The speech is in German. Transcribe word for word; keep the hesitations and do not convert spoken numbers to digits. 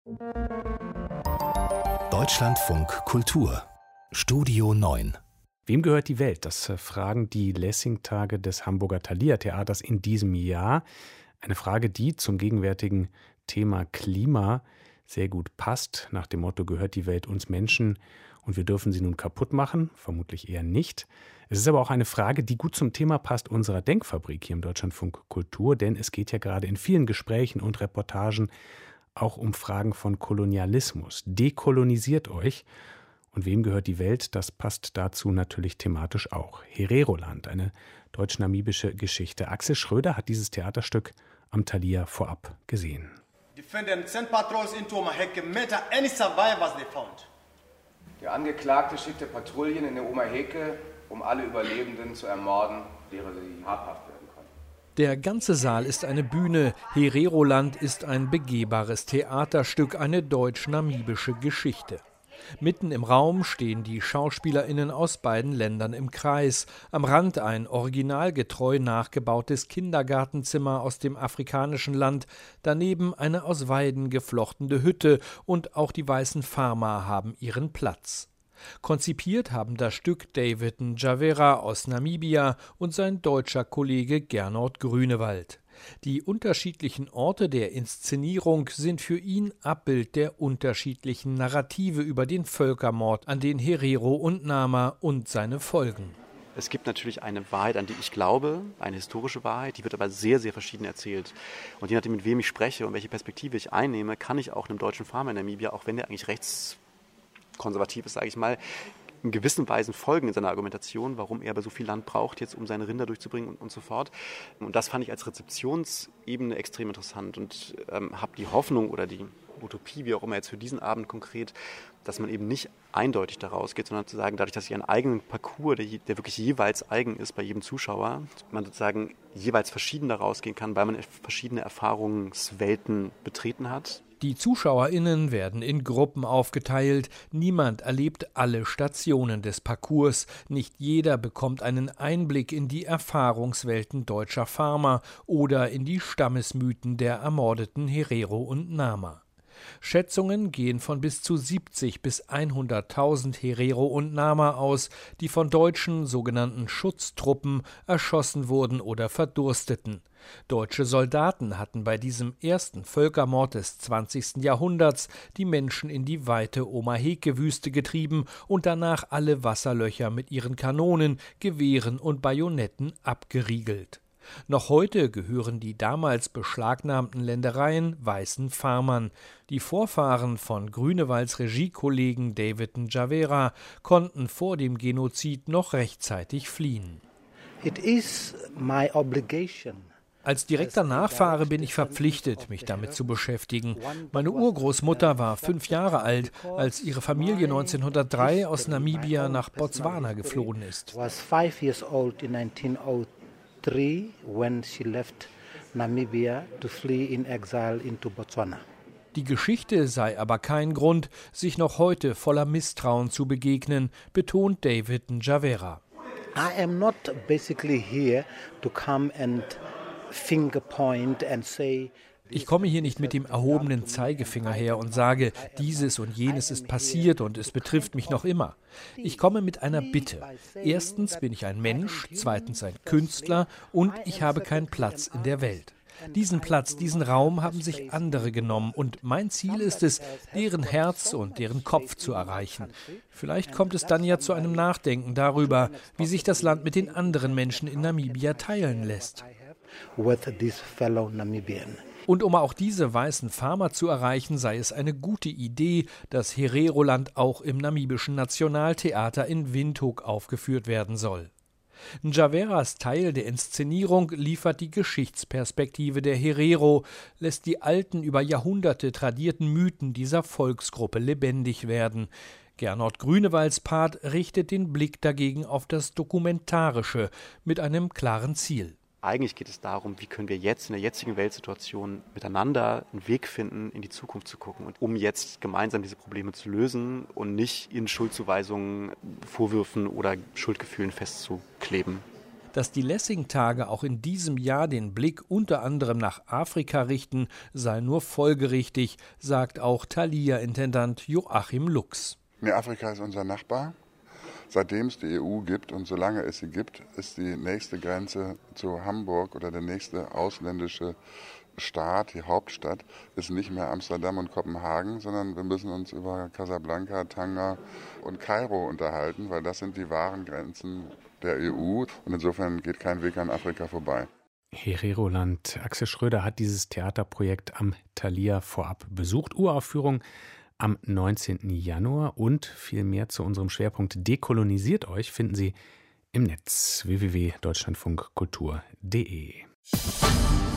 Deutschlandfunk Kultur Studio neun. Wem gehört die Welt? Das fragen die Lessing-Tage des Hamburger Thalia-Theaters in diesem Jahr. Eine Frage, die zum gegenwärtigen Thema Klima sehr gut passt. Nach dem Motto: Gehört die Welt uns Menschen und wir dürfen sie nun kaputt machen? Vermutlich eher nicht. Es ist aber auch eine Frage, die gut zum Thema passt unserer Denkfabrik hier im Deutschlandfunk Kultur, denn es geht ja gerade in vielen Gesprächen und Reportagen auch um Fragen von Kolonialismus. Dekolonisiert euch. Und wem gehört die Welt? Das passt dazu natürlich thematisch auch. Hereroland, eine deutsch-namibische Geschichte. Axel Schröder hat dieses Theaterstück am Thalia vorab gesehen. Der Angeklagte schickte Patrouillen in der Omaheke, um alle Überlebenden zu ermorden, deren sie habhaft werden konnten. Der ganze Saal ist eine Bühne. Hereroland ist ein begehbares Theaterstück, eine deutsch-namibische Geschichte. Mitten im Raum stehen die SchauspielerInnen aus beiden Ländern im Kreis. Am Rand ein originalgetreu nachgebautes Kindergartenzimmer aus dem afrikanischen Land. Daneben eine aus Weiden geflochtene Hütte und auch die weißen Farmer haben ihren Platz. Konzipiert haben das Stück David Njavera aus Namibia und sein deutscher Kollege Gernot Grünewald. Die unterschiedlichen Orte der Inszenierung sind für ihn Abbild der unterschiedlichen Narrative über den Völkermord an den Herero und Nama und seine Folgen. Es gibt natürlich eine Wahrheit, an die ich glaube, eine historische Wahrheit, die wird aber sehr, sehr verschieden erzählt. Und je nachdem, mit wem ich spreche und welche Perspektive ich einnehme, kann ich auch einem deutschen Farmer in Namibia, auch wenn der eigentlich rechtskonservativ ist, sage ich mal, in gewissen Weisen folgen in seiner Argumentation, warum er aber so viel Land braucht, jetzt um seine Rinder durchzubringen und, und so fort. Und das fand ich als Rezeptionsebene extrem interessant und ähm, habe die Hoffnung oder die Utopie, wie auch immer jetzt für diesen Abend konkret, dass man eben nicht eindeutig daraus geht, sondern zu sagen, dadurch, dass ich einen eigenen Parcours, der, der wirklich jeweils eigen ist bei jedem Zuschauer, man sozusagen jeweils verschieden daraus gehen kann, weil man verschiedene Erfahrungswelten betreten hat. Die ZuschauerInnen werden in Gruppen aufgeteilt. Niemand erlebt alle Stationen des Parcours. Nicht jeder bekommt einen Einblick in die Erfahrungswelten deutscher Farmer oder in die Stammesmythen der ermordeten Herero und Nama. Schätzungen gehen von bis zu siebzig bis hunderttausend Herero und Nama aus, die von deutschen sogenannten Schutztruppen erschossen wurden oder verdursteten. Deutsche Soldaten hatten bei diesem ersten Völkermord des zwanzigsten Jahrhunderts die Menschen in die weite Omaheke-Wüste getrieben und danach alle Wasserlöcher mit ihren Kanonen, Gewehren und Bajonetten abgeriegelt. Noch heute gehören die damals beschlagnahmten Ländereien weißen Farmern. Die Vorfahren von Grünewalds Regiekollegen David Njavera konnten vor dem Genozid noch rechtzeitig fliehen. It is my obligation. Als direkter Nachfahre bin ich verpflichtet, mich damit zu beschäftigen. Meine Urgroßmutter war fünf Jahre alt, als ihre Familie neunzehnhundertdrei aus Namibia nach Botswana geflohen ist. When she left Namibia to flee in exile into Botswana. Die Geschichte sei aber kein Grund, sich noch heute voller Misstrauen zu begegnen, betont David Njavera. I am not basically here to come and finger point and say. Ich komme hier nicht mit dem erhobenen Zeigefinger her und sage, dieses und jenes ist passiert und es betrifft mich noch immer. Ich komme mit einer Bitte. Erstens bin ich ein Mensch, zweitens ein Künstler und ich habe keinen Platz in der Welt. Diesen Platz, diesen Raum haben sich andere genommen und mein Ziel ist es, deren Herz und deren Kopf zu erreichen. Vielleicht kommt es dann ja zu einem Nachdenken darüber, wie sich das Land mit den anderen Menschen in Namibia teilen lässt. Und um auch diese weißen Farmer zu erreichen, sei es eine gute Idee, dass Hereroland auch im namibischen Nationaltheater in Windhoek aufgeführt werden soll. Njaveras Teil der Inszenierung liefert die Geschichtsperspektive der Herero, lässt die alten, über Jahrhunderte tradierten Mythen dieser Volksgruppe lebendig werden. Gernot Grünewalds Part richtet den Blick dagegen auf das Dokumentarische mit einem klaren Ziel. Eigentlich geht es darum, wie können wir jetzt in der jetzigen Weltsituation miteinander einen Weg finden, in die Zukunft zu gucken und um jetzt gemeinsam diese Probleme zu lösen und nicht in Schuldzuweisungen, Vorwürfen oder Schuldgefühlen festzukleben. Dass die Lessing-Tage auch in diesem Jahr den Blick unter anderem nach Afrika richten, sei nur folgerichtig, sagt auch Thalia-Intendant Joachim Lux. Nee, Afrika ist unser Nachbar. Seitdem es die E U gibt und solange es sie gibt, ist die nächste Grenze zu Hamburg oder der nächste ausländische Staat, die Hauptstadt, ist nicht mehr Amsterdam und Kopenhagen, sondern wir müssen uns über Casablanca, Tanger und Kairo unterhalten, weil das sind die wahren Grenzen der E U und insofern geht kein Weg an Afrika vorbei. Hereroland. Axel Schröder hat dieses Theaterprojekt am Thalia vorab besucht. Uraufführung am neunzehnten Januar und viel mehr zu unserem Schwerpunkt Dekolonisiert euch finden Sie im Netz w w w punkt deutschlandfunk kultur punkt de.